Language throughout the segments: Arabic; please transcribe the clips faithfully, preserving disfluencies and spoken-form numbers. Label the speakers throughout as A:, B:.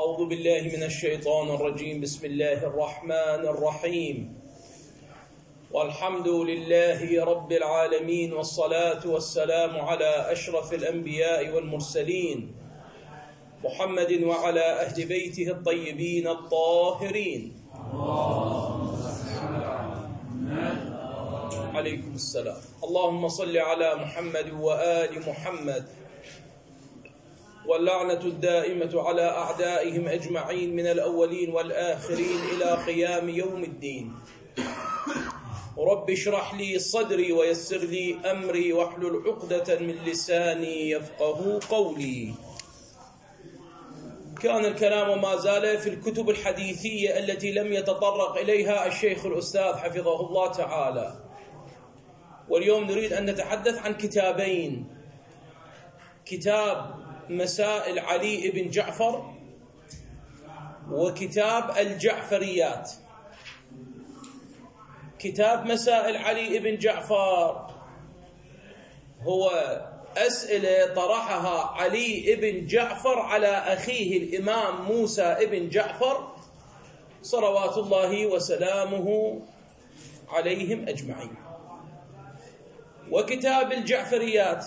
A: أعوذ بالله من الشيطان الرجيم. بسم الله الرحمن الرحيم. والحمد لله رب العالمين، والصلاة والسلام على أشرف الأنبياء والمرسلين محمد وعلى أهل بيته الطيبين الطاهرين. عليكم السلام. اللهم صل على محمد وآل محمد، واللعنة الدائمة على أعدائهم أجمعين من الأولين والآخرين إلى قيام يوم الدين. رب اشرح لي صدري ويسر لي أمري واحلل عقدة من لساني يفقه قولي. كان الكلام وما زال في الكتب الحديثية التي لم يتطرق إليها الشيخ الأستاذ حفظه الله تعالى، واليوم نريد أن نتحدث عن كتابين: كتاب مسائل علي بن جعفر، وكتاب الجعفريات. كتاب مسائل علي بن جعفر هو أسئلة طرحها علي بن جعفر على أخيه الإمام موسى بن جعفر صلوات الله وسلامه عليهم أجمعين. وكتاب الجعفريات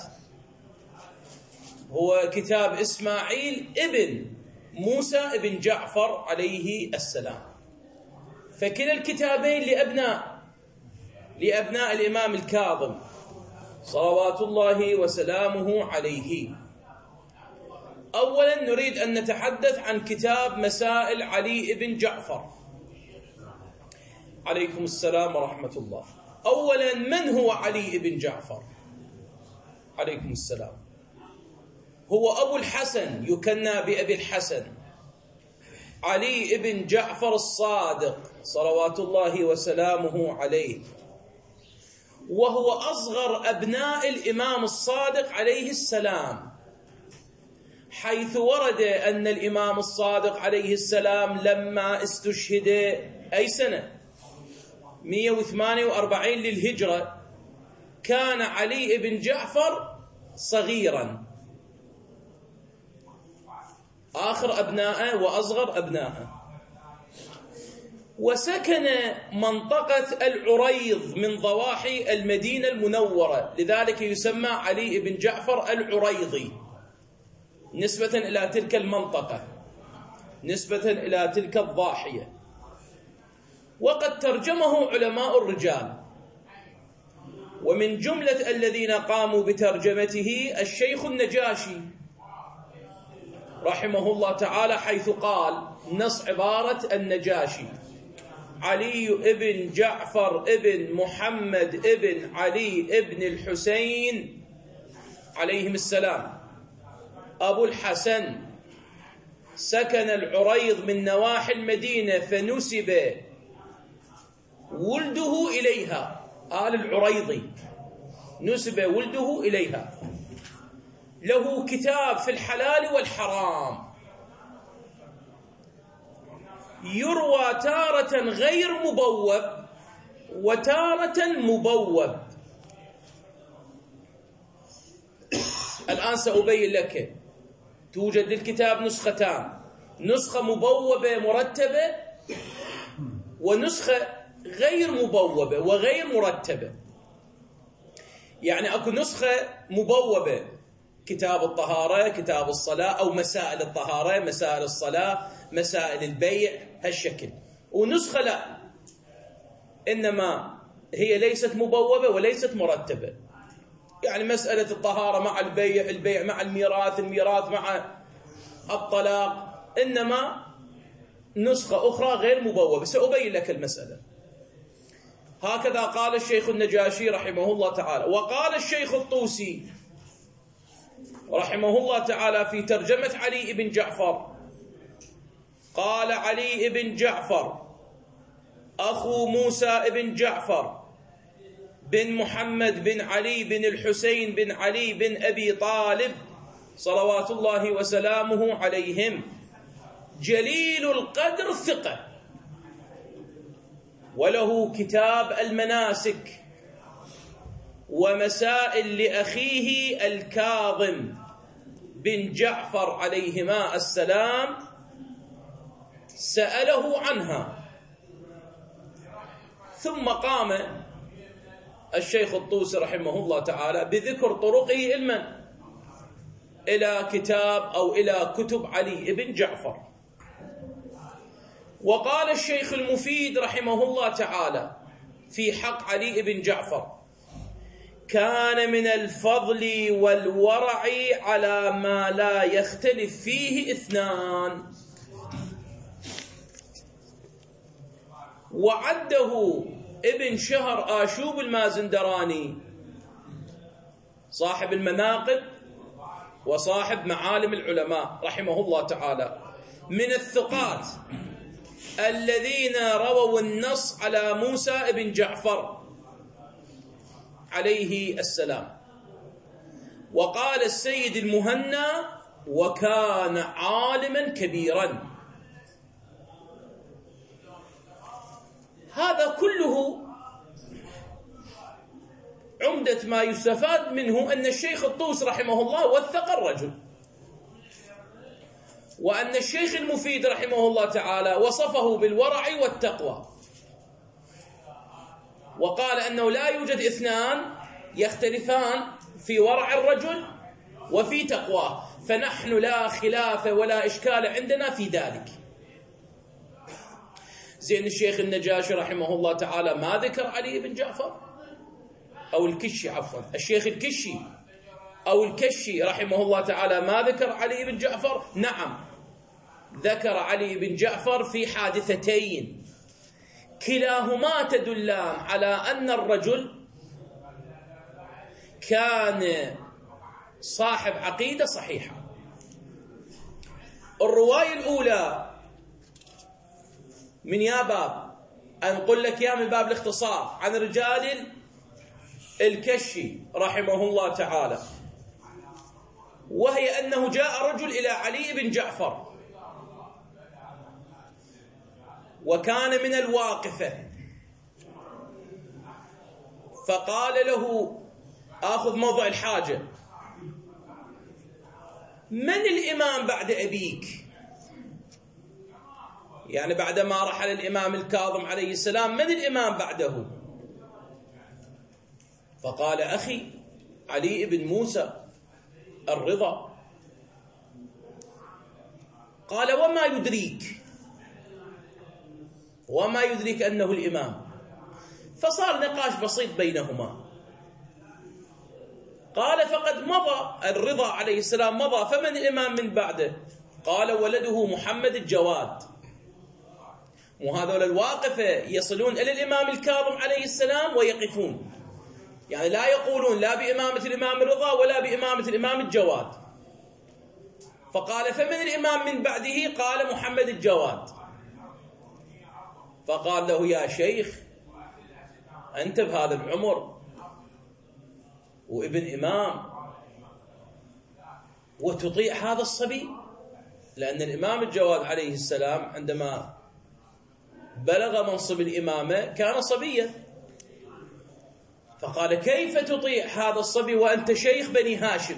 A: هو كتاب إسماعيل ابن موسى ابن جعفر عليه السلام. فكلا الكتابين لأبناء لأبناء الإمام الكاظم صلوات الله وسلامه عليه. أولا نريد أن نتحدث عن كتاب مسائل علي بن جعفر عليكم السلام ورحمة الله. أولا، من هو علي بن جعفر عليكم السلام؟ هو أبو الحسن، يكنى بأبي الحسن، علي بن جعفر الصادق صلوات الله وسلامه عليه، وهو أصغر أبناء الإمام الصادق عليه السلام، حيث ورد أن الإمام الصادق عليه السلام لما استشهد أي سنة مئة وثمانية وأربعين للهجرة كان علي بن جعفر صغيرا، آخر أبنائه وأصغر أبنائه، وسكن منطقة العريض من ضواحي المدينة المنورة، لذلك يسمى علي بن جعفر العريضي نسبة إلى تلك المنطقة، نسبة إلى تلك الضاحية. وقد ترجمه علماء الرجال، ومن جملة الذين قاموا بترجمته الشيخ النجاشي رحمه الله تعالى، حيث قال نص عبارة النجاشي: علي ابن جعفر ابن محمد ابن علي ابن الحسين عليهم السلام أبو الحسن، سكن العريض من نواحي المدينة، فنسب ولده إليها، آل العريضي نسب ولده إليها. له كتاب في الحلال والحرام، يروى تارة غير مبوب وتارة مبوب. الآن سأبين لك، توجد للكتاب نسختان: نسخة مبوبة مرتبة، ونسخة غير مبوبة وغير مرتبة. يعني أكو نسخة مبوبة، كتاب الطهارة، كتاب الصلاة، أو مسائل الطهارة، مسائل الصلاة، مسائل البيع، هالشكل. ونسخة لا، إنما هي ليست مبوبة وليست مرتبة، يعني مسألة الطهارة مع البيع، البيع مع الميراث، الميراث مع الطلاق، إنما نسخة أخرى غير مبوبة. سأبين لك المسألة. هكذا قال الشيخ النجاشي رحمه الله تعالى. وقال الشيخ الطوسي رحمه الله تعالى في ترجمة علي بن جعفر، قال علي بن جعفر أخو موسى بن جعفر بن محمد بن علي بن الحسين بن علي بن أبي طالب صلوات الله وسلامه عليهم، جليل القدر ثقة، وله كتاب المناسك ومسائل لأخيه الكاظم بن جعفر عليهما السلام سأله عنها. ثم قام الشيخ الطوسي رحمه الله تعالى بذكر طرقه علما إلى كتاب أو إلى كتب علي بن جعفر. وقال الشيخ المفيد رحمه الله تعالى في حق علي بن جعفر: كان من الفضل والورع على ما لا يختلف فيه اثنان. وعده ابن شهر آشوب المازندراني صاحب المناقب وصاحب معالم العلماء رحمه الله تعالى من الثقات الذين رووا النص على موسى بن جعفر عليه السلام. وقال السيد المهنا: وكان عالما كبيرا. هذا كله عمدة ما يستفاد منه أن الشيخ الطوس رحمه الله وثق الرجل، وأن الشيخ المفيد رحمه الله تعالى وصفه بالورع والتقوى، وقال أنه لا يوجد اثنان يختلفان في ورع الرجل وفي تقواه، فنحن لا خلاف ولا إشكال عندنا في ذلك. زين الشيخ النجاشي رحمه الله تعالى ما ذكر علي بن جعفر أو الكشي، عفوا الشيخ الكشي أو الكشي رحمه الله تعالى ما ذكر علي بن جعفر؟ نعم، ذكر علي بن جعفر في حادثتين كلاهما تدلان على أن الرجل كان صاحب عقيدة صحيحة. الرواية الأولى من يا باب أنقل لك يا من باب الاختصار عن رجال الكشي رحمه الله تعالى، وهي أنه جاء رجل إلى علي بن جعفر وكان من الواقفة، فقال له: آخذ موضع الحاجة، من الإمام بعد أبيك؟ يعني بعدما رحل الإمام الكاظم عليه السلام من الإمام بعده؟ فقال: أخي علي بن موسى الرضا. قال: وما يدريك وما يدريك أنه الإمام؟ فصار نقاش بسيط بينهما. قال: فقد مضى الرضا عليه السلام مضى، فمن الإمام من بعده؟ قال: ولده محمد الجواد. وهذول الواقفة يصلون إلى الإمام الكاظم عليه السلام ويقفون، يعني لا يقولون لا بإمامة الإمام الرضا ولا بإمامة الإمام الجواد. فقال: فمن الإمام من بعده؟ قال: محمد الجواد. فقال له: يا شيخ أنت بهذا العمر وابن إمام وتطيع هذا الصبي؟ لأن الإمام الجواد عليه السلام عندما بلغ منصب الإمامة كان صبيا. فقال: كيف تطيع هذا الصبي وأنت شيخ بني هاشم؟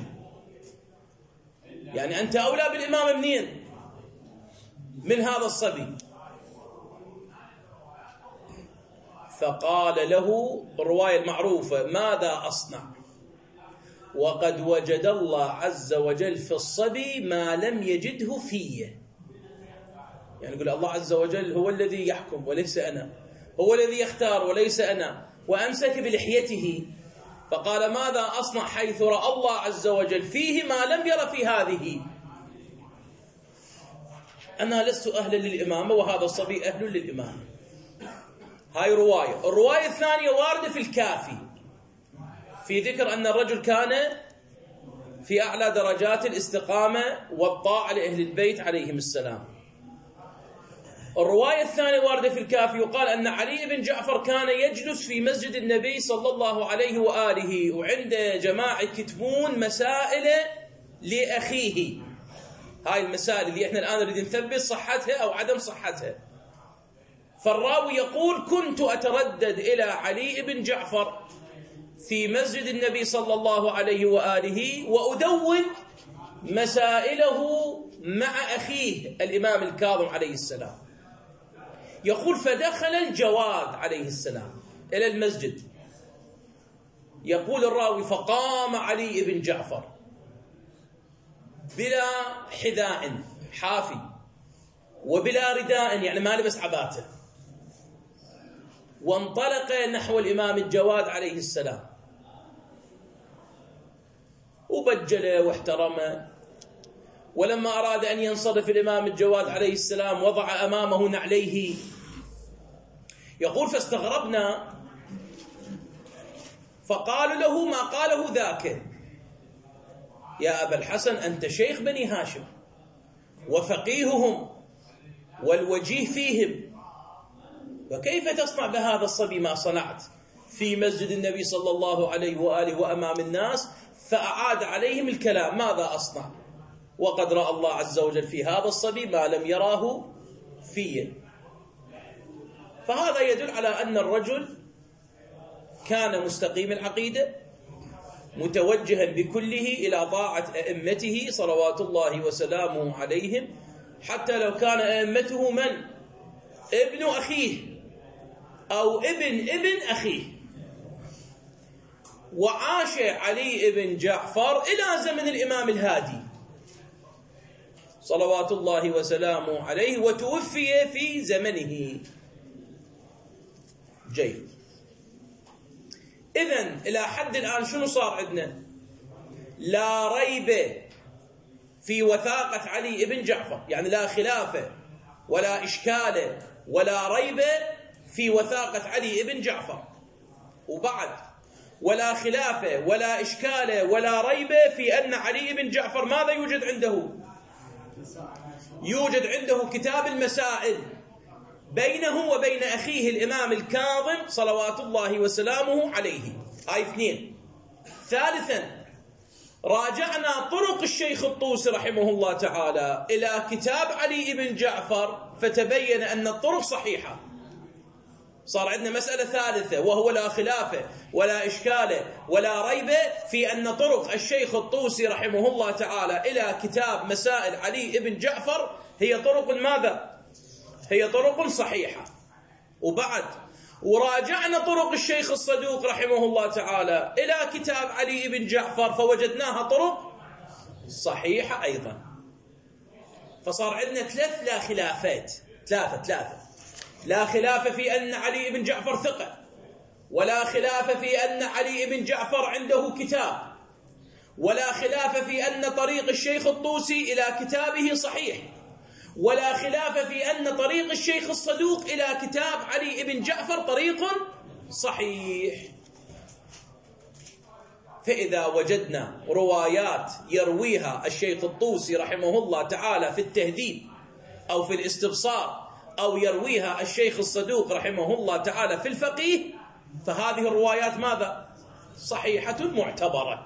A: يعني أنت أولى بالإمامة منين؟ من هذا الصبي. فقال له الرواية المعروفة: ماذا أصنع وقد وجد الله عز وجل في الصبي ما لم يجده فيه. يعني يقول الله عز وجل هو الذي يحكم وليس أنا، هو الذي يختار وليس أنا. وأمسك بلحيته فقال: ماذا أصنع حيث رأى الله عز وجل فيه ما لم ير في هذه؟ أنا لست أهلا للإمامة وهذا الصبي أهل للإمامة. هاي رواية. الرواية الثانية واردة في الكافي في ذكر أن الرجل كان في أعلى درجات الاستقامة والطاعة لأهل البيت عليهم السلام. الرواية الثانية واردة في الكافي يقال أن علي بن جعفر كان يجلس في مسجد النبي صلى الله عليه وآله وعند جماعة يكتبون مسائل لأخيه. هاي المسائل اللي احنا الآن نريد نثبت صحتها أو عدم صحتها. فالراوي يقول: كنت أتردد إلى علي بن جعفر في مسجد النبي صلى الله عليه وآله وأدون مسائله مع أخيه الإمام الكاظم عليه السلام. يقول فدخل الجواد عليه السلام إلى المسجد. يقول الراوي فقام علي بن جعفر بلا حذاء حافي وبلا رداء، يعني ما لبس عباته، وانطلق نحو الإمام الجواد عليه السلام وبجله واحترمه. ولما أراد أن ينصرف الإمام الجواد عليه السلام وضع أمامه نعليه. يقول فاستغربنا فقالوا له ما قاله ذاك: يا أبا الحسن أنت شيخ بني هاشم وفقيههم والوجيه فيهم، فكيف تصنع بهذا الصبي ما صنعت في مسجد النبي صلى الله عليه وآله وأمام الناس؟ فأعاد عليهم الكلام: ماذا أصنع وقد رأى الله عز وجل في هذا الصبي ما لم يراه فيه. فهذا يدل على أن الرجل كان مستقيم العقيدة متوجها بكله إلى طاعة أئمته صلوات الله وسلامه عليهم، حتى لو كان أئمته من؟ ابن أخيه أو ابن ابن أخيه. وعاش علي بن جعفر إلى زمن الإمام الهادي صلوات الله وسلامه عليه، وتوفي في زمنه. جيد. إذن إلى حد الآن شنو صار عندنا؟ لا ريب في وثاقة علي بن جعفر، يعني لا خلاف ولا إشكال ولا ريب في وثاقة علي بن جعفر. وبعد ولا خلاف ولا إشكال ولا ريب في أن علي بن جعفر ماذا يوجد عنده؟ يوجد عنده كتاب المسائل بينه وبين أخيه الإمام الكاظم صلوات الله وسلامه عليه. هاي اثنين. ثالثا راجعنا طرق الشيخ الطوسي رحمه الله تعالى إلى كتاب علي بن جعفر فتبين أن الطرق صحيحة. صار عندنا مسألة ثالثة وهو لا خلاف ولا إشكال ولا ريب في أن طرق الشيخ الطوسي رحمه الله تعالى إلى كتاب مسائل علي بن جعفر هي طرق ماذا؟ هي طرق صحيحة. وبعد وراجعنا طرق الشيخ الصدوق رحمه الله تعالى إلى كتاب علي بن جعفر فوجدناها طرق صحيحة أيضا. فصار عندنا ثلاث لا خلافات، ثلاثة ثلاثة لا خلاف في أن علي بن جعفر ثقة، ولا خلاف في أن علي بن جعفر عنده كتاب، ولا خلاف في أن طريق الشيخ الطوسي إلى كتابه صحيح، ولا خلاف في أن طريق الشيخ الصدوق إلى كتاب علي بن جعفر طريق صحيح. فإذا وجدنا روايات يرويها الشيخ الطوسي رحمه الله تعالى في التهذيب أو في الاستبصار، أو يرويها الشيخ الصدوق رحمه الله تعالى في الفقيه، فهذه الروايات ماذا؟ صحيحة معتبرة.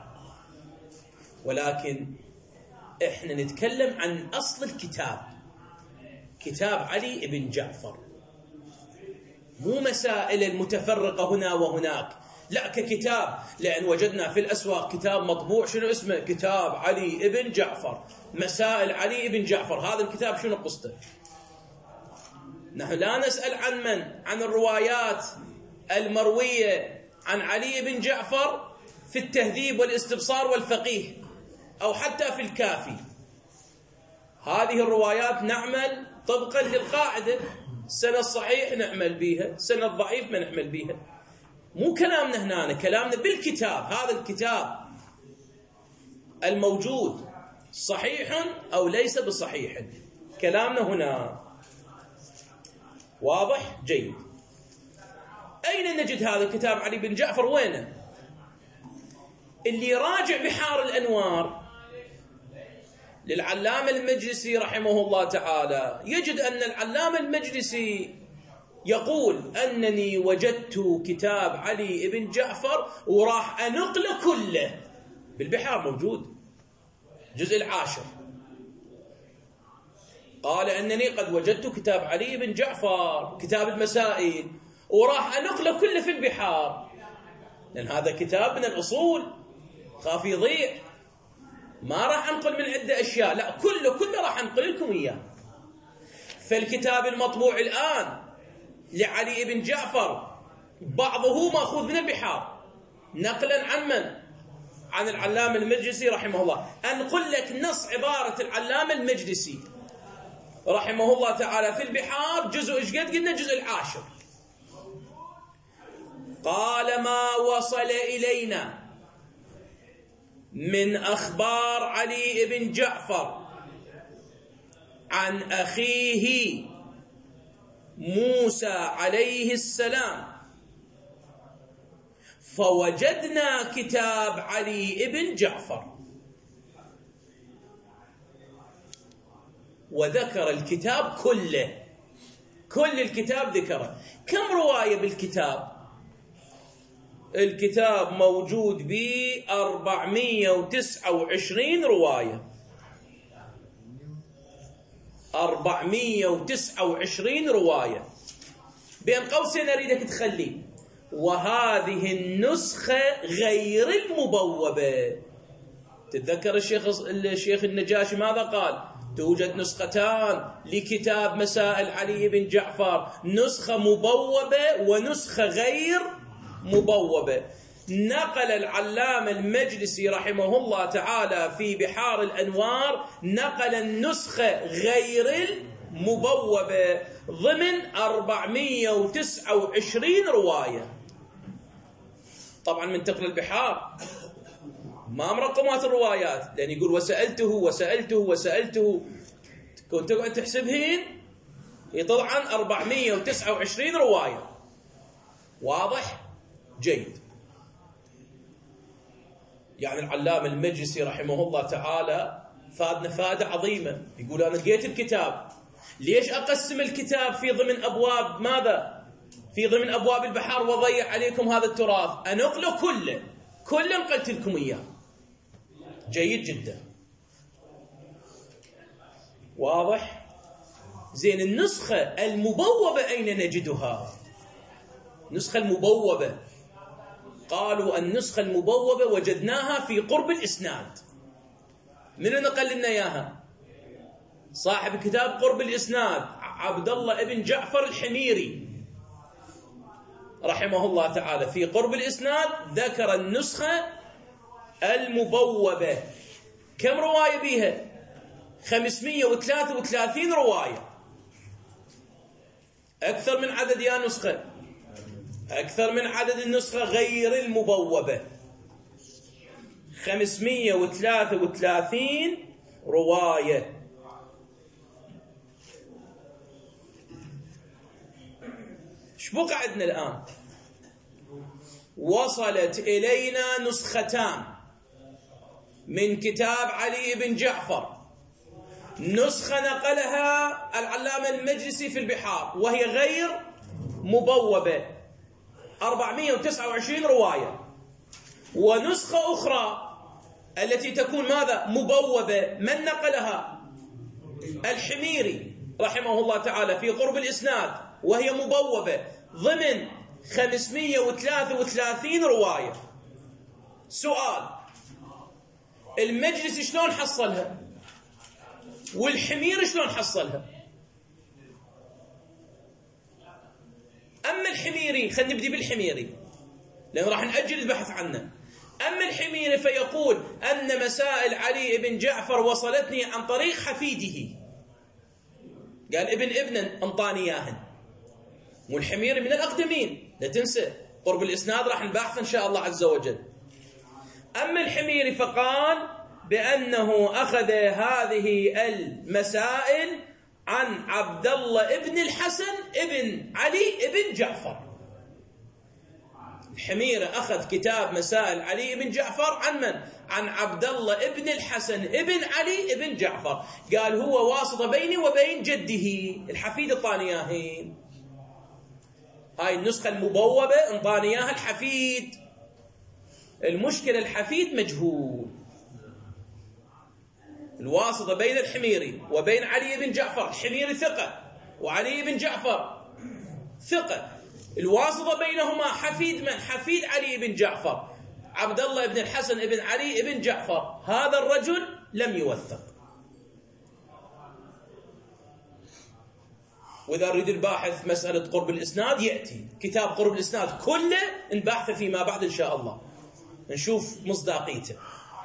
A: ولكن إحنا نتكلم عن أصل الكتاب، كتاب علي بن جعفر، مو مسائل المتفرقة هنا وهناك، لا ككتاب. لأن وجدنا في الأسواق كتاب مطبوع شنو اسمه؟ كتاب علي بن جعفر، مسائل علي بن جعفر. هذا الكتاب شنو قصته؟ نحن لا نسأل عن من؟ عن الروايات المروية عن علي بن جعفر في التهذيب والاستبصار والفقيه أو حتى في الكافي. هذه الروايات نعمل طبقا للقاعدة، السنة الصحيح نعمل بيها، السنة الضعيف ما نعمل بيها. مو كلامنا هنا، كلامنا بالكتاب. هذا الكتاب الموجود صحيح أو ليس بصحيح، كلامنا هنا واضح؟ جيد. أين نجد هذا الكتاب علي بن جعفر؟ وينه؟ اللي راجع بحار الأنوار للعلامة المجلسي رحمه الله تعالى يجد أن العلامة المجلسي يقول أنني وجدت كتاب علي بن جعفر وراح أنقله كله بالبحار، موجود الجزء العاشر. قال أنني قد وجدت كتاب علي بن جعفر كتاب المسائل وراح أنقله كله في البحار، لأن هذا كتاب من الأصول، خاف يضيع، ما راح أنقل من عدة أشياء، لا كله كله راح أنقل لكم إياه. فالكتاب المطبوع الآن لعلي بن جعفر بعضه مأخوذ من البحار نقلا عن من؟ عن العلامة المجلسي رحمه الله. أنقل لك نص عبارة العلامة المجلسي رحمه الله تعالى في البحار، جزء إيش قد قلنا؟ الجزء العاشر. قال: ما وصل إلينا من أخبار علي بن جعفر عن أخيه موسى عليه السلام، فوجدنا كتاب علي بن جعفر، وذكر الكتاب كله، كل الكتاب ذكره. كم رواية بالكتاب؟ الكتاب موجود ب أربعمئة وتسعة وعشرين رواية، أربعمئة وتسعة وعشرين رواية. بين قوسين أريدك تخلي: وهذه النسخة غير المبوبة. تتذكر الشيخ الشيخ النجاشي ماذا قال؟ توجد نسختان لكتاب مسائل علي بن جعفر، نسخة مبوبة ونسخة غير مبوبة. نقل العلامة المجلسي رحمه الله تعالى في بحار الأنوار، نقل النسخة غير المبوبة ضمن أربعمئة وتسعة وعشرين رواية. طبعا من تقرأ البحار ما مرقمات الروايات، لأن يقول وسألته وسألته وسألته، كنت تقعد تحسبهن يطلع عن أربعمئة وتسعة وعشرين رواية. واضح؟ جيد. يعني العلامة المجلسي رحمه الله تعالى فادنا فائدة عظيمة. يقول أنا لقيت الكتاب، ليش أقسم الكتاب في ضمن أبواب ماذا؟ في ضمن أبواب البحار وضيع عليكم هذا التراث؟ أنقله كله، كله نقلت لكم إياه. جيد جدا. واضح؟ زين. النسخة المبوبة أين نجدها؟ النسخة المبوبة قالوا النسخة المبوبة وجدناها في قرب الإسناد. من نقل لنا إياها؟ صاحب كتاب قرب الإسناد عبد الله ابن جعفر الحميري رحمه الله تعالى، في قرب الإسناد ذكر النسخة المبوبة. كم رواية بيها؟ خمسمئة وثلاثة وثلاثين رواية، أكثر من عدد يا نسخة، أكثر من عدد النسخة غير المبوبة. خمسمئة وثلاثة وثلاثين رواية. ايش بقى عندنا الآن؟ وصلت إلينا نسختان من كتاب علي بن جعفر. نسخة نقلها العلامة المجلسي في البحار وهي غير مبوبة، أربعمئة وتسعة وعشرين رواية. ونسخة أخرى التي تكون ماذا؟ مبوبة. من نقلها؟ الحميري رحمه الله تعالى في قرب الإسناد، وهي مبوبة ضمن خمسمئة وثلاثة وثلاثين رواية. سؤال: المجلس شلون حصلها؟ والحميري شلون حصلها؟ أما الحميري، خلينا نبدي بالحميري لأن راح نأجل البحث عنه. أما الحميري فيقول أن مسائل علي بن جعفر وصلتني عن طريق حفيده، قال ابن ابن انطاني اياهن. والحميري من الأقدمين، لا تنسى قرب الإسناد راح نبحث إن شاء الله عز وجل. أما الحميري فقال بأنه أخذ هذه المسائل عن عبد الله ابن الحسن ابن علي ابن جعفر. الحميري أخذ كتاب مسائل علي بن جعفر عن من؟ عن عبد الله ابن الحسن ابن علي ابن جعفر. قال هو واسطة بيني وبين جده الحفيد الطانياهين. هاي النسخة المبوبة انطانياها الحفيد. المشكلة الحفيد مجهول. الواسطة بين الحميري وبين علي بن جعفر، الحميري ثقة وعلي بن جعفر ثقة. الواسطة بينهما حفيد من؟ حفيد علي بن جعفر، عبد الله بن الحسن بن علي بن جعفر. هذا الرجل لم يوثق. وإذا أريد الباحث مسألة قرب الإسناد يأتي كتاب قرب الإسناد كله نبحث فيما بعد إن شاء الله نشوف مصداقيته.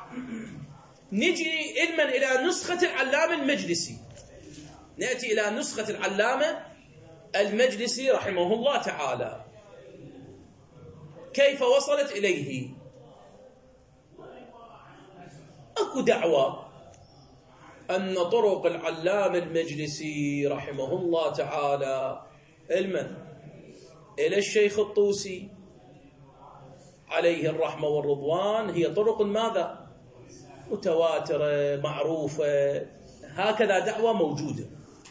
A: نجي علما إلى نسخة العلامة المجلسي، نأتي إلى نسخة العلامة المجلسي رحمه الله تعالى كيف وصلت إليه. أكو دعوة أن طرق العلامة المجلسي رحمه الله تعالى علما إلى الشيخ الطوسي عليه الرحمة والرضوان هي طرق ماذا؟ متواترة معروفة، هكذا دعوة موجودة،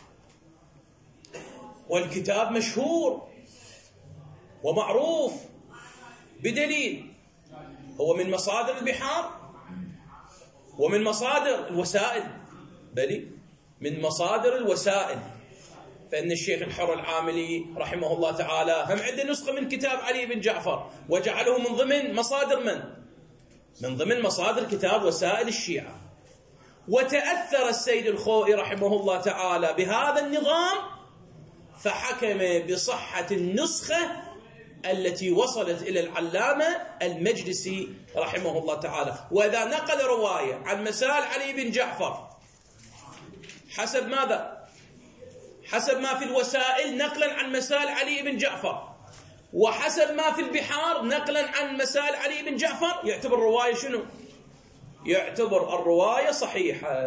A: والكتاب مشهور ومعروف بدليل هو من مصادر البحار ومن مصادر الوسائل، بلي من مصادر الوسائل. فإن الشيخ الحر العاملي رحمه الله تعالى هم عنده نسخة من كتاب علي بن جعفر وجعله من ضمن مصادر من؟ من ضمن مصادر كتاب وسائل الشيعة. وتأثر السيد الخوئي رحمه الله تعالى بهذا النظام فحكم بصحة النسخة التي وصلت إلى العلامة المجلسي رحمه الله تعالى. وإذا نقل رواية عن مسائل علي بن جعفر حسب ماذا؟ حسب ما في الوسائل نقلا عن مسائل علي بن جعفر، وحسب ما في البحار نقلا عن مسائل علي بن جعفر، يعتبر الرواية شنو؟ يعتبر الرواية صحيحة.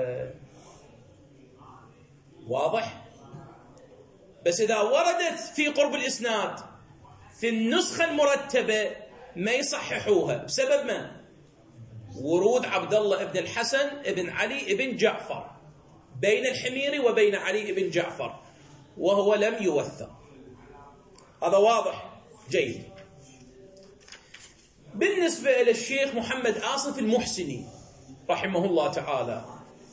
A: واضح؟ بس إذا وردت في قرب الإسناد في النسخة المرتبة ما يصححوها بسبب من؟ ورود عبد الله ابن الحسن ابن علي ابن جعفر بين الحميري وبين علي ابن جعفر وهو لم يوثق. هذا واضح جيد. بالنسبة إلى الشيخ محمد آصف المحسني رحمه الله تعالى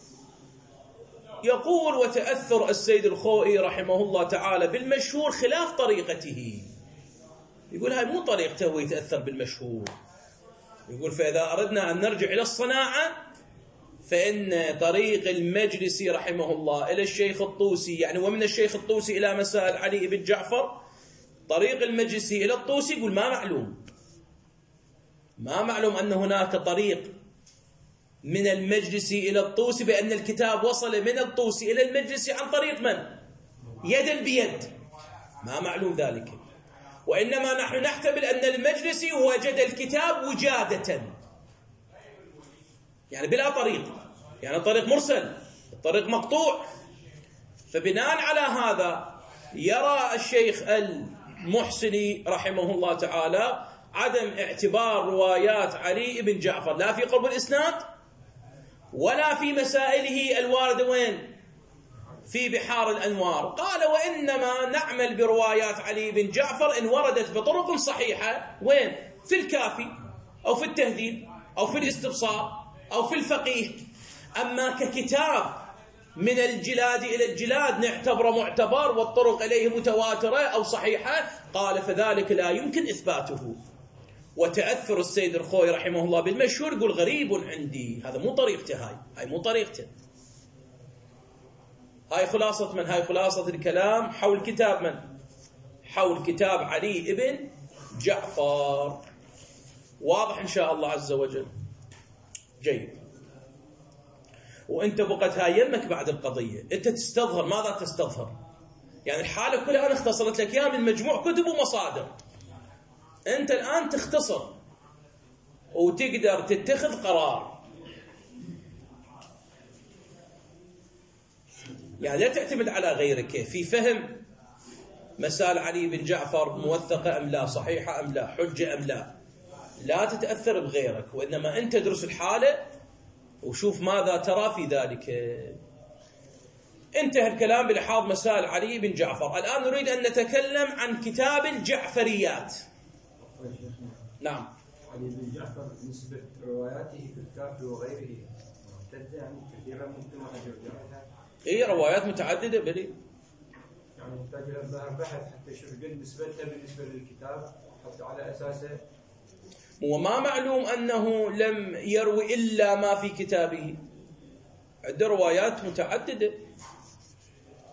A: يقول وتأثر السيد الخوئي رحمه الله تعالى بالمشهور خلاف طريقته. يقول هاي مو طريقته هو يتأثر بالمشهور. يقول فإذا أردنا أن نرجع إلى الصناعة فإن طريق المجلسي رحمه الله إلى الشيخ الطوسي يعني ومن الشيخ الطوسي إلى مسائل علي بن جعفر طريق المجلسي إلى الطوسي يقول ما معلوم ما معلوم أن هناك طريق من المجلسي إلى الطوسي بأن الكتاب وصل من الطوسي إلى المجلسي عن طريق من؟ يدا بيد، ما معلوم ذلك. وإنما نحن نحتمل أن المجلسي وجد الكتاب وجادة يعني بلا طريق، يعني طريق مرسل، طريق مقطوع. فبناء على هذا يرى الشيخ المحسني رحمه الله تعالى عدم اعتبار روايات علي بن جعفر لا في قرب الإسناد ولا في مسائله الواردة وين؟ في بحار الأنوار. قال وإنما نعمل بروايات علي بن جعفر إن وردت بطرق صحيحة وين؟ في الكافي أو في التهذيب أو في الاستبصار أو في الفقيه. أما ككتاب من الجلاد إلى الجلاد نعتبر معتبر والطرق إليه متواترة أو صحيحة، قال فذلك لا يمكن إثباته. وتأثر السيد الخوئي رحمه الله بالمشهور يقول غريب عندي، هذا مو طريقته، هاي هاي مو طريقته. هاي خلاصة من؟ هاي خلاصة الكلام حول كتاب من؟ حول كتاب علي ابن جعفر. واضح إن شاء الله عز وجل. جيد. وانت بقت هاي يمك بعد القضية انت تستظهر. ماذا تستظهر؟ يعني الحالة كلها انا اختصرت لك اياها من مجموع كتب ومصادر. انت الان تختصر وتقدر تتخذ قرار، يعني لا تعتمد على غيرك في فهم مسائل علي بن جعفر موثقة ام لا، صحيحة ام لا، حجة ام لا. لا تتأثر بغيرك، وإنما أنت تدرس الحالة وشوف ماذا ترى في ذلك. انتهى الكلام بلحاظ مسائل علي بن جعفر. الآن نريد أن نتكلم عن كتاب الجعفريات. نعم.
B: علي بن جعفر نسبة رواياته في الكافي وغيره معتدة يعني كثيرا ممكن أن يرجعها.
A: إيه روايات متعددة بلي.
B: يعني محتاج لها بحث حتى يشوف قد نسبتها بالنسبة للكتاب حتى على أساسه.
A: وما معلوم أنه لم يروي إلا ما في كتابه، عنده روايات متعددة.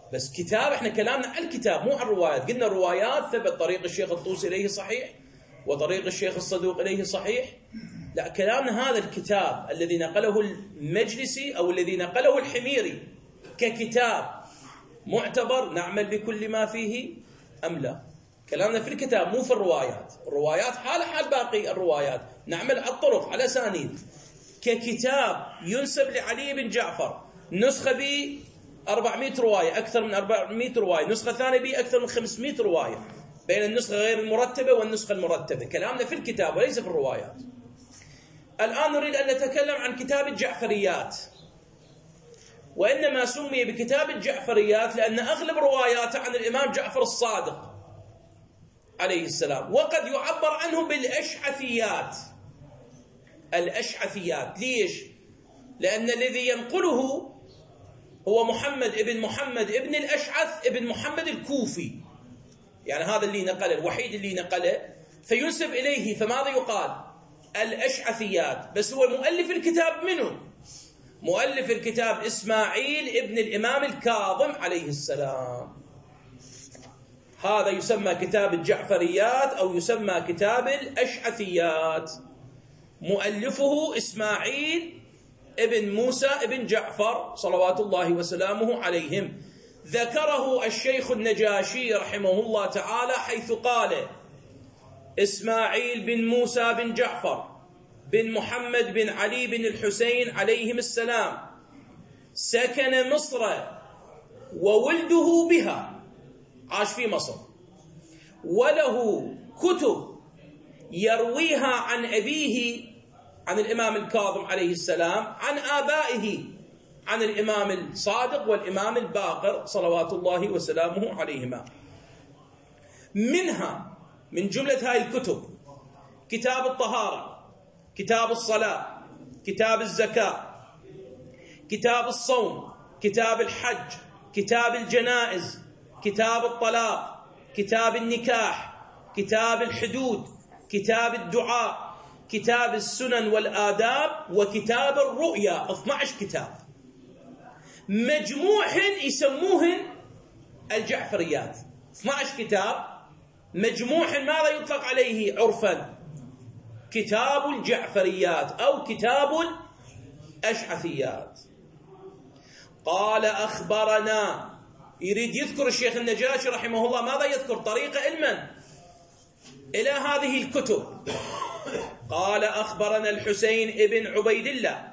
A: بس كتاب، احنا كلامنا عن الكتاب مو عن الروايات. قلنا الروايات ثبت طريق الشيخ الطوسي إليه صحيح وطريق الشيخ الصدوق إليه صحيح. لا، كلامنا هذا الكتاب الذي نقله المجلسي أو الذي نقله الحميري ككتاب معتبر نعمل بكل ما فيه أم لا؟ كلامنا في الكتاب مو في الروايات. الروايات حال حال باقي الروايات، نعمل على الطرق على أسانيد. ككتاب ينسب لعلي بن جعفر نسخة ب أربعمائة رواية، أكثر من أربعمائة رواية، نسخة ثانية ب أكثر من خمسمائة رواية، بين النسخة غير المرتبة والنسخة المرتبة. كلامنا في الكتاب وليس في الروايات. الآن نريد أن نتكلم عن كتاب الجعفريات، وإنما سمي بكتاب الجعفريات لأن أغلب رواياته عن الإمام جعفر الصادق عليه السلام، وقد يعبر عنه بالأشعثيات. الأشعثيات ليش؟ لأن الذي ينقله هو محمد ابن محمد ابن الأشعث ابن محمد الكوفي، يعني هذا اللي نقله، الوحيد اللي نقله، فينسب إليه. فماذا يقال؟ الأشعثيات. بس هو مؤلف الكتاب منه؟ مؤلف الكتاب إسماعيل ابن الإمام الكاظم عليه السلام. هذا يسمى كتاب الجعفريات أو يسمى كتاب الأشعثيات. مؤلفه إسماعيل ابن موسى ابن جعفر صلوات الله وسلامه عليهم. ذكره الشيخ النجاشي رحمه الله تعالى حيث قال: إسماعيل بن موسى بن جعفر بن محمد بن علي بن الحسين عليهم السلام سكن مصر وولده بها، عاش في مصر، وله كتب يرويها عن أبيه عن الإمام الكاظم عليه السلام، عن آبائه عن الإمام الصادق والإمام الباقر صلوات الله وسلامه عليهما. منها، من جملة هاي الكتب، كتاب الطهارة، كتاب الصلاة، كتاب الزكاة، كتاب الصوم، كتاب الحج، كتاب الجنائز، كتاب الطلاق، كتاب النكاح، كتاب الحدود، كتاب الدعاء، كتاب السنن والآداب، وكتاب الرؤيا. اثني عشر كتاب مجموعهن يسموهن الجعفريات. اثني عشر كتاب مجموعهن ماذا يطلق عليه عرفا؟ كتاب الجعفريات أو كتاب الأشعثيات. قال: أخبرنا، يريد يذكر الشيخ النجاشي رحمه الله ماذا يذكر؟ طريق علما إلى هذه الكتب. قال: أخبرنا الحسين ابن عبيد الله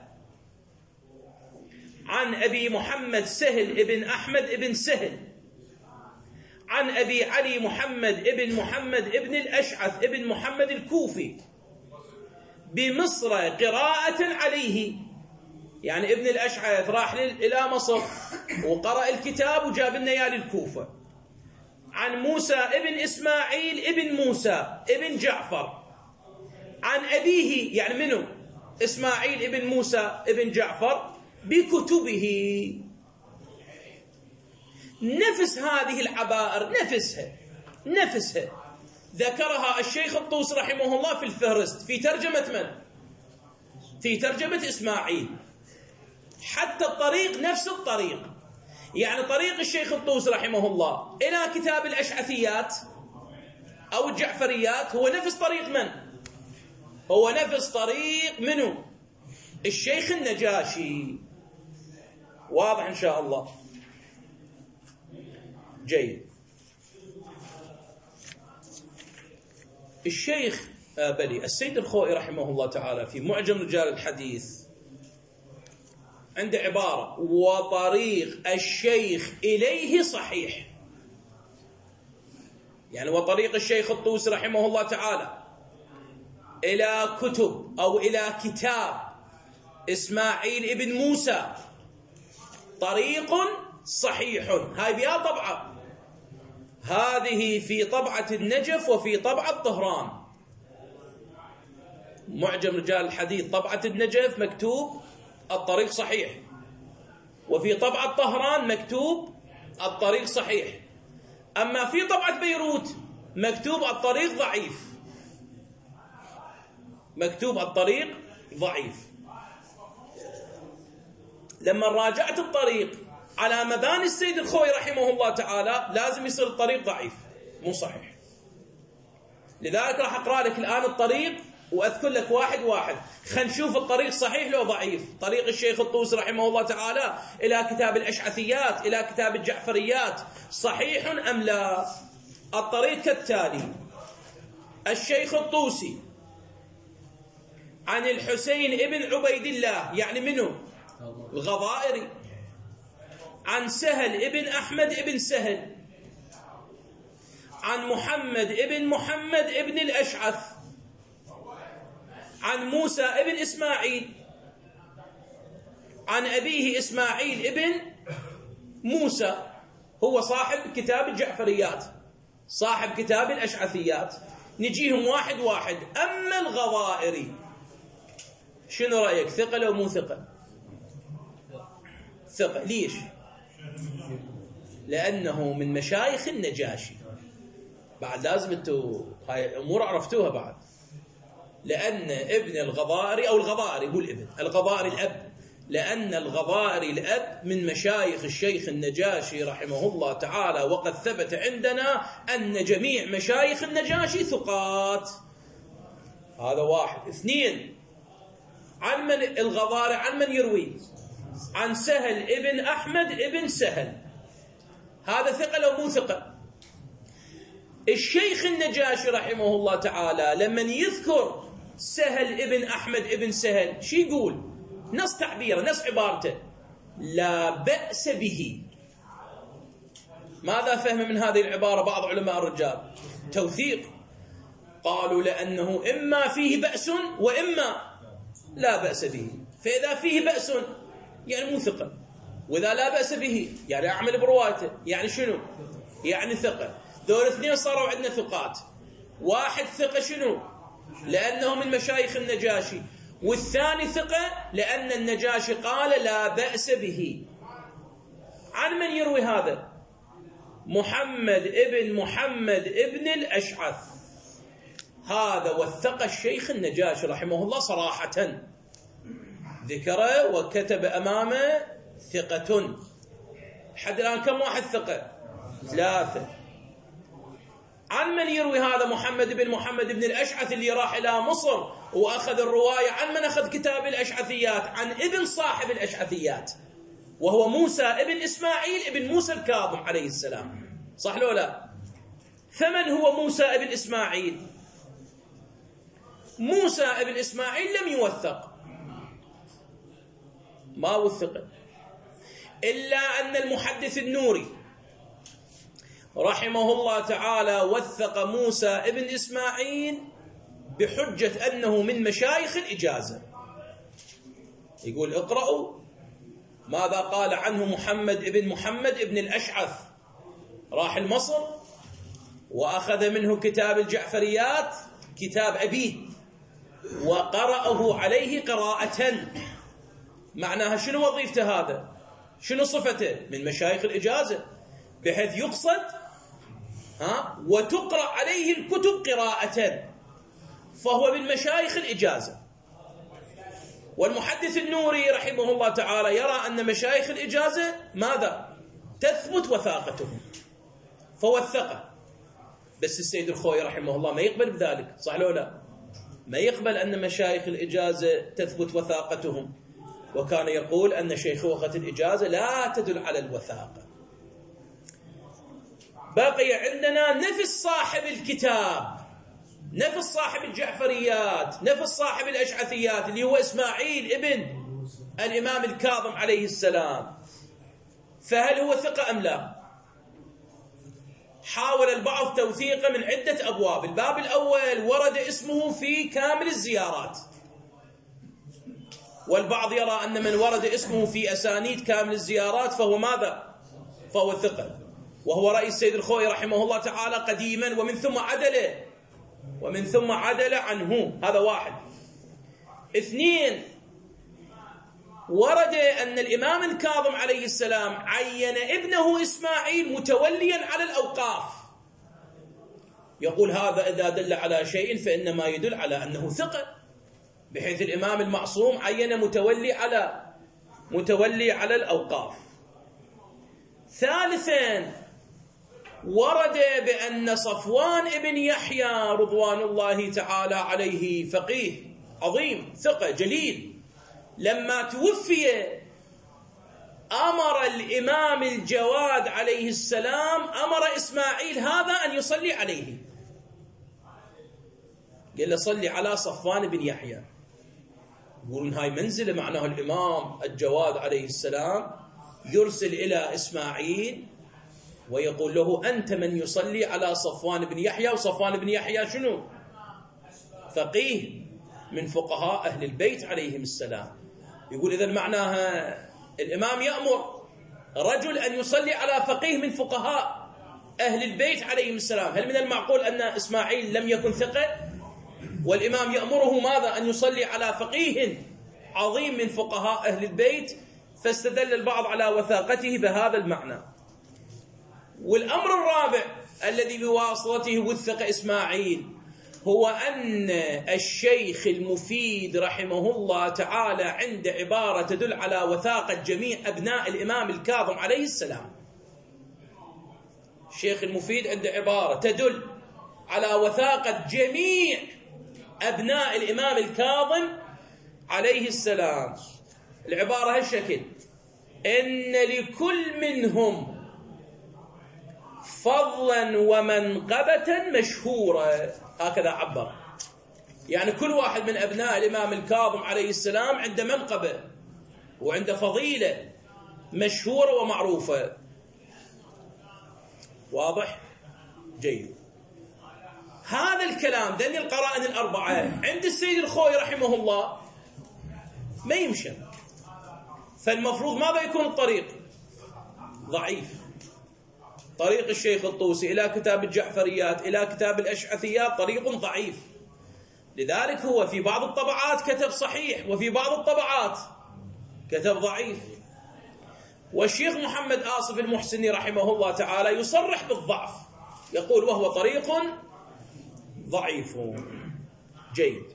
A: عن أبي محمد سهل ابن أحمد ابن سهل عن أبي علي محمد ابن محمد ابن الأشعث ابن محمد الكوفي بمصر قراءة عليه. يعني ابن الأشعث راح إلى مصر وقرأ الكتاب وجاب لنا إياه للكوفة. عن موسى ابن إسماعيل ابن موسى ابن جعفر عن أبيه، يعني منه؟ إسماعيل ابن موسى ابن جعفر، بكتبه. نفس هذه العبائر نفسها نفسها ذكرها الشيخ الطوسي رحمه الله في الفهرست في ترجمة من؟ في ترجمة إسماعيل. حتى الطريق نفس الطريق، يعني طريق الشيخ الطوسي رحمه الله إلى كتاب الأشعثيات أو الجعفريات هو نفس طريق من؟ هو نفس طريق منه؟ الشيخ النجاشي. واضح إن شاء الله؟ جيد. الشيخ بلي السيد الخوئي رحمه الله تعالى في معجم رجال الحديث عنده عبارة: وطريق الشيخ إليه صحيح. يعني وطريق الشيخ الطوسي رحمه الله تعالى إلى كتب أو إلى كتاب إسماعيل ابن موسى طريق صحيح. هاي بيا طبعة، هذه في طبعة النجف وفي طبعة طهران. معجم رجال الحديث طبعة النجف مكتوب الطريق صحيح، وفي طبعة طهران مكتوب الطريق صحيح. أما في طبعة بيروت مكتوب الطريق ضعيف، مكتوب الطريق ضعيف. لما راجعت الطريق على مباني السيد الخوي رحمه الله تعالى لازم يصير الطريق ضعيف مو صحيح. لذلك راح أقرأ لك الآن الطريق وأذكر لك واحد واحد، خلينا نشوف الطريق صحيح لو ضعيف. طريق الشيخ الطوسي رحمه الله تعالى إلى كتاب الأشعثيات إلى كتاب الجعفريات صحيح أم لا؟ الطريق كالتالي: الشيخ الطوسي عن الحسين ابن عبيد الله، يعني منه الغضائري، عن سهل ابن أحمد ابن سهل، عن محمد ابن محمد ابن الأشعث، عن موسى ابن إسماعيل، عن أبيه إسماعيل ابن موسى، هو صاحب كتاب الجعفريات صاحب كتاب الأشعثيات. نجيهم واحد واحد. أما الغضائري شنو رأيك، ثقة لو مو ثقة؟ ثقة. ليش؟ لأنه من مشايخ النجاشي. بعد لازم انتوا هاي الأمور عرفتوها بعد. لأن ابن الغضائري أو الغضائري هو الابن، الغضائري الأب، لأن الغضائري الأب من مشايخ الشيخ النجاشي رحمه الله تعالى، وقد ثبت عندنا أن جميع مشايخ النجاشي ثقات. هذا واحد. اثنين، عن من الغضائري عن من يروي؟ عن سهل ابن أحمد ابن سهل، هذا ثقة لو مو ثقة؟ الشيخ النجاشي رحمه الله تعالى لمن يذكر سهل ابن أحمد ابن سهل شي يقول؟ نص تعبيره، نص عبارته: لا بأس به. ماذا فهم من هذه العبارة بعض علماء الرجال؟ توثيق. قالوا لأنه إما فيه بأس وإما لا بأس به، فإذا فيه بأس يعني مو ثقة، وإذا لا بأس به يعني أعمل بروايته، يعني شنو؟ يعني ثقة. دول اثنين صاروا عندنا ثقات. واحد ثقة شنو؟ لأنه من مشايخ النجاشي، والثاني ثقة لأن النجاشي قال لا بأس به. عن من يروي هذا؟ محمد ابن محمد ابن الأشعث. هذا وثق الشيخ النجاشي رحمه الله صراحة، ذكره وكتب أمامه ثقة. حد الآن كم واحد ثقة؟ ثلاثة. عن من يروي هذا محمد بن محمد بن الأشعث اللي راح إلى مصر وأخذ الرواية؟ عن من أخذ كتاب الأشعثيات؟ عن ابن صاحب الأشعثيات، وهو موسى ابن إسماعيل ابن موسى الكاظم عليه السلام. صح لو لا؟ فمن هو موسى ابن إسماعيل؟ موسى ابن إسماعيل لم يوثق، ما وثق، إلا أن المحدث النوري رحمه الله تعالى وثق موسى ابن إسماعيل بحجة أنه من مشايخ الإجازة. يقول اقرأوا ماذا قال عنه محمد ابن محمد ابن الأشعث، راح لمصر وأخذ منه كتاب الجعفريات كتاب أبيه وقرأه عليه قراءة. معناها شنو وظيفته هذا؟ شنو صفته؟ من مشايخ الإجازة، بحيث يقصد ها وتقرأ عليه الكتب قراءة، فهو من مشايخ الإجازة. والمحدث النوري رحمه الله تعالى يرى أن مشايخ الإجازة ماذا؟ تثبت وثاقتهم، فوثقه. بس السيد الخوي رحمه الله ما يقبل بذلك، صح لو لا؟ ما يقبل أن مشايخ الإجازة تثبت وثاقتهم، وكان يقول أن شيخوخة الإجازة لا تدل على الوثاقة. بقي عندنا نفس صاحب الكتاب، نفس صاحب الجعفريات، نفس صاحب الأشعثيات اللي هو إسماعيل ابن الإمام الكاظم عليه السلام. فهل هو ثقة أم لا؟ حاول البعض توثيقه من عدة أبواب. الباب الأول ورد اسمه في كامل الزيارات، والبعض يرى أن من ورد اسمه في أسانيد كامل الزيارات فهو ماذا؟ فهو ثقة، وهو رأي السيد الخوي رحمه الله تعالى قديما، ومن ثم عدل ومن ثم عدل عنه. هذا واحد. اثنين، ورد أن الإمام الكاظم عليه السلام عين ابنه إسماعيل متوليا على الأوقاف. يقول هذا إذا دل على شيء فإنما يدل على أنه ثقة، بحيث الإمام المعصوم عين متولي على متولي على الأوقاف. ثالثا ورد بأن صفوان بن يحيى رضوان الله تعالى عليه فقيه عظيم ثقة جليل، لما توفي أمر الإمام الجواد عليه السلام أمر إسماعيل هذا أن يصلي عليه، قال له صلي على صفوان بن يحيى. يقولون هاي منزلة، معناه الإمام الجواد عليه السلام يرسل إلى إسماعيل ويقول له أنت من يصلي على صفوان بن يحيى. وصفوان بن يحيى شنو؟ فقيه من فقهاء أهل البيت عليهم السلام. يقول إذن معناها الإمام يأمر رجل أن يصلي على فقيه من فقهاء أهل البيت عليهم السلام. هل من المعقول أن إسماعيل لم يكن ثقة والإمام يأمره ماذا؟ أن يصلي على فقيه عظيم من فقهاء أهل البيت؟ فاستدل البعض على وثاقته بهذا المعنى. والأمر الرابع الذي بواسطته وثق إسماعيل هو أن الشيخ المفيد رحمه الله تعالى عند عبارة تدل على وثاقة جميع أبناء الإمام الكاظم عليه السلام. الشيخ المفيد عند عبارة تدل على وثاقة جميع أبناء الإمام الكاظم عليه السلام. العبارة هالشكل: إن لكل منهم فضلا ومنقبة مشهورة، هكذا عبر. يعني كل واحد من أبناء الإمام الكاظم عليه السلام عنده منقبة وعنده فضيلة مشهورة ومعروفة. واضح؟ جيد. هذا الكلام دليل القرائن الأربعة عند السيد الخوي رحمه الله ما يمشي، فالمفروض ماذا يكون الطريق؟ ضعيف. طريق الشيخ الطوسي إلى كتاب الجعفريات إلى كتاب الأشعثيات طريق ضعيف، لذلك هو في بعض الطبعات كتب صحيح وفي بعض الطبعات كتب ضعيف. والشيخ محمد آصف المحسني رحمه الله تعالى يصرح بالضعف، يقول وهو طريق ضعيف. جيد.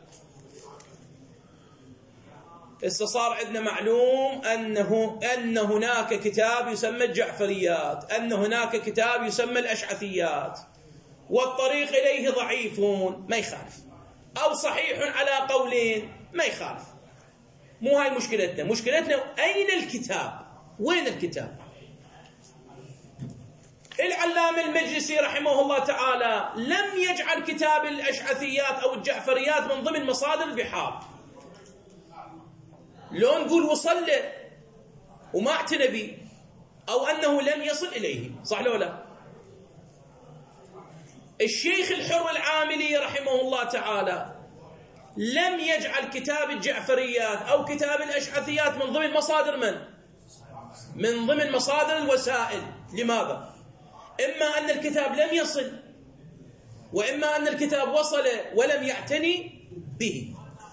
A: صار عندنا معلوم أنه أن هناك كتاب يسمى الجعفريات، أن هناك كتاب يسمى الأشعثيات، والطريق إليه ضعيف ما يخالف، أو صحيح على قولين ما يخالف. مو هاي مشكلتنا، مشكلتنا أين الكتاب؟ وين الكتاب؟ العلامة المجلسي رحمه الله تعالى لم يجعل كتاب الأشعثيات أو الجعفريات من ضمن مصادر البحار. لو نقول وصل له وما اعتنى به، أو أنه لم يصل إليه، صح لو لا؟ الشيخ الحر العاملي رحمه الله تعالى لم يجعل كتاب الجعفريات أو كتاب الأشعثيات من ضمن مصادر من؟ من ضمن مصادر الوسائل. لماذا؟ إما أن الكتاب لم يصل، وإما أن الكتاب وصل ولم يعتني به.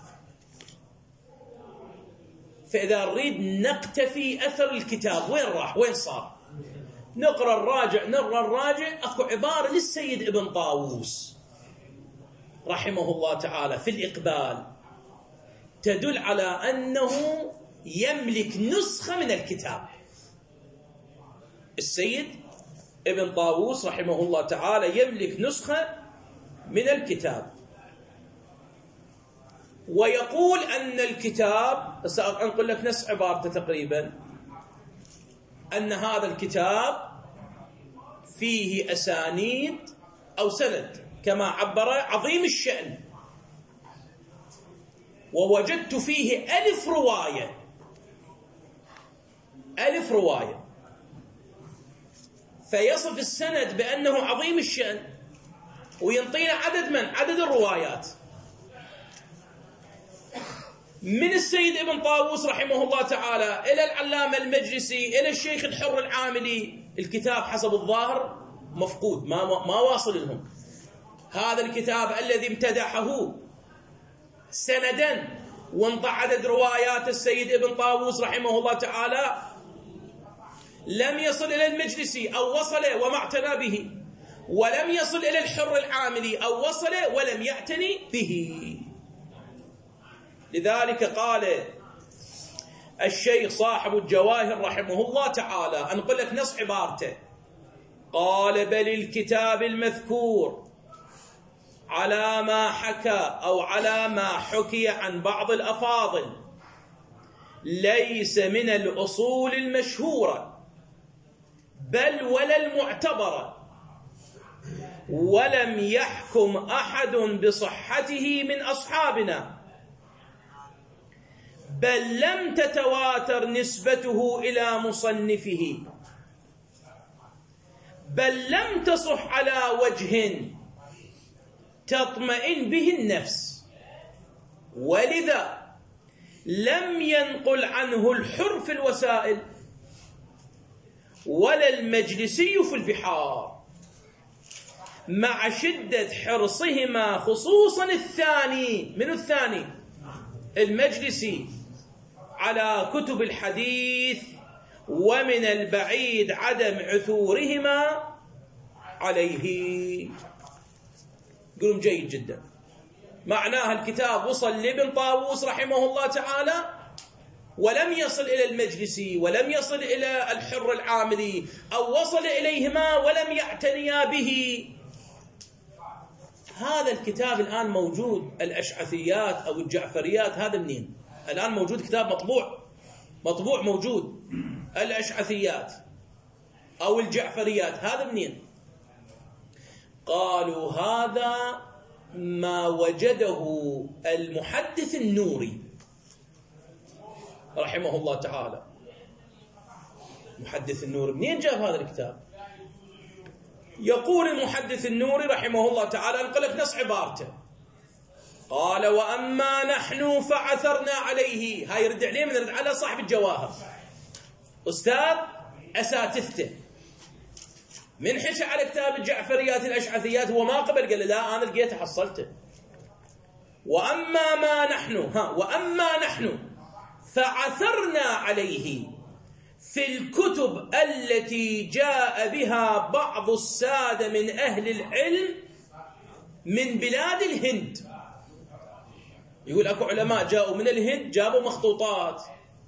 A: فإذا نريد نقتفي أثر الكتاب وين راح وين صار، نقرأ الراجع نقرأ الراجع أكو عبارة للسيد ابن طاووس رحمه الله تعالى في الإقبال تدل على أنه يملك نسخة من الكتاب. السيد ابن طاووس رحمه الله تعالى يملك نسخة من الكتاب، ويقول أن الكتاب، سأقول لك نفس عبارته تقريبا، أن هذا الكتاب فيه أسانيد أو سند كما عبر عظيم الشأن، ووجدت فيه ألف رواية ألف رواية فيصف السند بأنه عظيم الشأن، وينطينا عدد من عدد الروايات من السيد ابن طاووس رحمه الله تعالى إلى العلامة المجلسي إلى الشيخ الحر العاملي. الكتاب حسب الظاهر مفقود، ما ما واصل لهم. هذا الكتاب الذي امتدحه سندا وانطى عدد روايات السيد ابن طاووس رحمه الله تعالى لم يصل إلى المجلسي أو وصل وما اعتنى به، ولم يصل إلى الحر العاملي أو وصل ولم يعتني به. لذلك قال الشيخ صاحب الجواهر رحمه الله تعالى، أنقل لك نص عبارته، قال: بل الكتاب المذكور على ما حكى أو على ما حكي عن بعض الأفاضل ليس من الأصول المشهورة بل ولا المعتبرة، ولم يحكم أحد بصحته من أصحابنا، بل لم تتواتر نسبته إلى مصنفه، بل لم تصح على وجه تطمئن به النفس، ولذا لم ينقل عنه الحر في الوسائل ولا المجلسي في البحار، مع شدة حرصهما خصوصا الثاني، من الثاني المجلسي، على كتب الحديث، ومن البعيد عدم عثورهما عليه. يقولون جيد جدا، معناها الكتاب وصل لابن طاووس رحمه الله تعالى ولم يصل إلى المجلسي ولم يصل إلى الحر العاملي، أو وصل إليهما ولم يعتنيا به. هذا الكتاب الآن موجود، الأشعثيات أو الجعفريات، هذا منين؟ الآن موجود كتاب مطبوع، مطبوع موجود، الأشعثيات أو الجعفريات، هذا منين؟ قالوا هذا ما وجده المحدث النوري رحمه الله تعالى. محدث النوري منين جاب هذا الكتاب؟ يقول المحدث النوري رحمه الله تعالى، انقل لك نص عبارته، قال: وأما نحن فعثرنا عليه. هاي يرد عليه، من يرد على صاحب الجواهر، أستاذ أساتذته، من حكى على كتاب الجعفريات الأشعثيات هو ما قبل، قال لا أنا لقيته حصلته. وأما ما نحن ها وأما نحن فعثرنا عليه في الكتب التي جاء بها بعض السادة من أهل العلم من بلاد الهند. يقول أكو علماء جاءوا من الهند جابوا مخطوطات،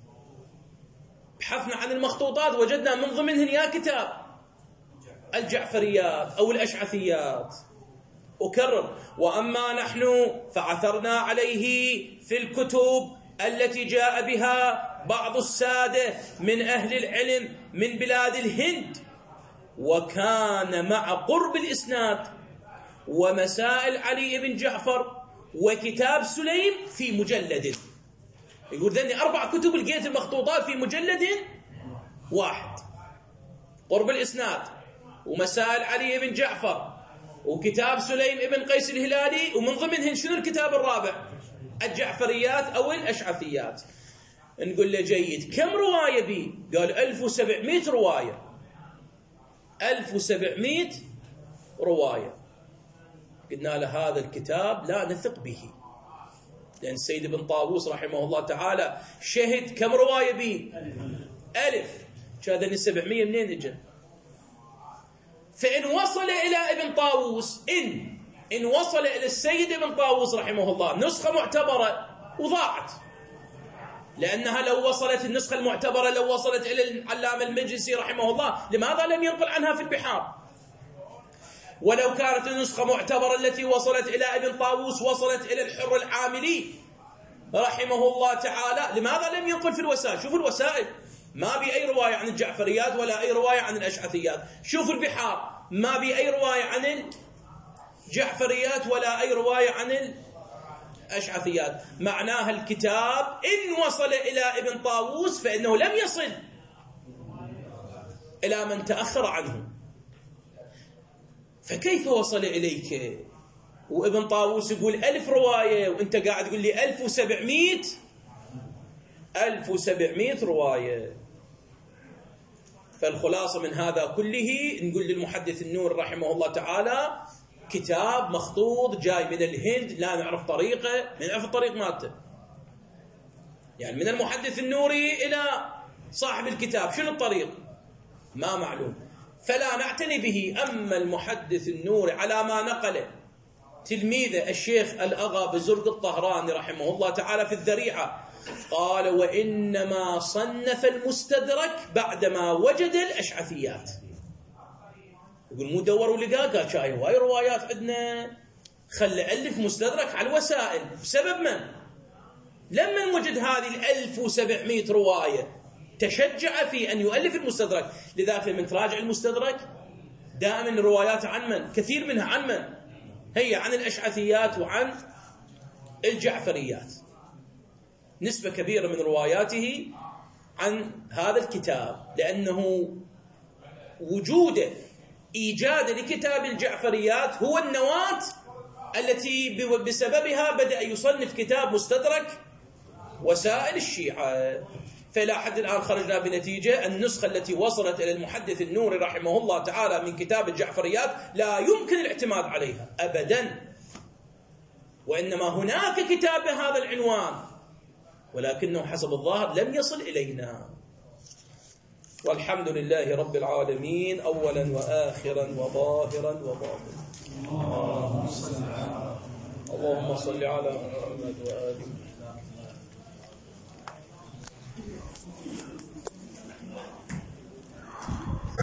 A: بحثنا عن المخطوطات وجدنا من ضمنهن يا كتاب الجعفريات أو الأشعثيات. أكرر: وأما نحن فعثرنا عليه في الكتب التي جاء بها بعض السادة من أهل العلم من بلاد الهند، وكان مع قرب الإسناد ومسائل علي بن جعفر وكتاب سليم في مجلد. يقول ذني أربع كتب لقيت المخطوطات في مجلد واحد، قرب الإسناد ومسائل علي بن جعفر وكتاب سليم ابن قيس الهلالي، ومن ضمنهن شنو الكتاب الرابع؟ الجعفريات أو الأشعثيات. نقول له جيد، كم رواية بي؟ قال ألف وسبعمائة رواية. ألف وسبعمائة رواية. قلنا له هذا الكتاب لا نثق به، لأن السيد ابن طاووس رحمه الله تعالى شهد كم رواية بي؟ ألف. هذا سبعمائة منين اجى؟ فإن وصل إلى ابن طاووس إن إن وصل إلى السيد ابن طاووس رحمه الله نسخة معتبرة وضاعت، لأنها لو وصلت النسخة المعتبرة لو وصلت إلى العلامة المجلسي رحمه الله لماذا لم ينقل عنها في البحار؟ ولو كانت النسخة معتبرة التي وصلت إلى ابن طاووس وصلت إلى الحر العاملي رحمه الله تعالى لماذا لم ينقل في الوسائل؟ شوفوا الوسائل، ما بي أي رواية عن الجعفريات ولا أي رواية عن الأشعثيات. شوفوا البحار، ما بي أي رواية عن الجعفريات ولا أي رواية عن الأشعثيات. معناها الكتاب إن وصل إلى ابن طاووس فإنه لم يصل إلى من تأخر عنه. فكيف وصل إليك وابن طاووس يقول ألف رواية وأنت قاعد تقول لي ألف وسبعمائة ألف وسبعمائة رواية؟ فالخلاصة من هذا كله نقول للمحدث النور رحمه الله تعالى كتاب مخطوط جاي من الهند، لا نعرف طريقه، ما نعرف الطريق مالته، يعني من المحدث النوري إلى صاحب الكتاب شنو الطريق؟ ما معلوم، فلا نعتني به. أما المحدث النوري على ما نقله تلميذه الشيخ الأغا بزرق الطهراني رحمه الله تعالى في الذريعة، قال وإنما صنف المستدرك بعدما وجد الأشعثيات. يقول مو دور ولقاه قال شاي هواي روايات عندنا، خلى ألف مستدرك على الوسائل. بسبب من؟ لما وجد هذه الألف وسبعمائة رواية تشجع في أن يؤلف المستدرك. لذلك لما تراجع المستدرك دائما الروايات عن من؟ كثير منها عن من؟ هي عن الأشعثيات وعن الجعفريات. نسبة كبيرة من رواياته عن هذا الكتاب، لأنه وجوده إيجاد لكتاب الجعفريات هو النواة التي بسببها بدأ يصنف كتاب مستدرك وسائل الشيعة. فإلى حد الآن خرجنا بنتيجة النسخة التي وصلت إلى المحدث النوري رحمه الله تعالى من كتاب الجعفريات لا يمكن الاعتماد عليها أبدا، وإنما هناك كتاب بهذا العنوان ولكنه حسب الظاهر لم يصل إلينا. والحمد لله رب العالمين أولا وآخرا وظاهرا وباطنا. اللهم صل على محمد وآله.